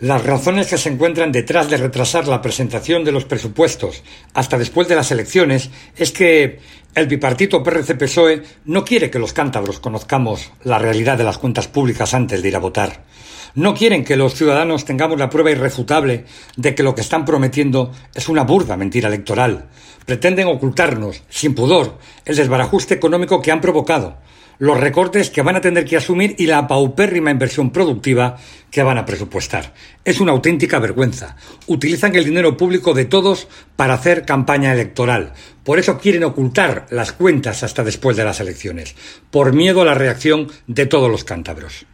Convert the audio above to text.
Las razones que se encuentran detrás de retrasar la presentación de los presupuestos hasta después de las elecciones es que el bipartito PRC-PSOE no quiere que los cántabros conozcamos la realidad de las cuentas públicas antes de ir a votar. No quieren que los ciudadanos tengamos la prueba irrefutable de que lo que están prometiendo es una burda mentira electoral. Pretenden ocultarnos, sin pudor, el desbarajuste económico que han provocado, los recortes que van a tener que asumir y la paupérrima inversión productiva que van a presupuestar. Es una auténtica vergüenza. Utilizan el dinero público de todos para hacer campaña electoral. Por eso quieren ocultar las cuentas hasta después de las elecciones, por miedo a la reacción de todos los cántabros.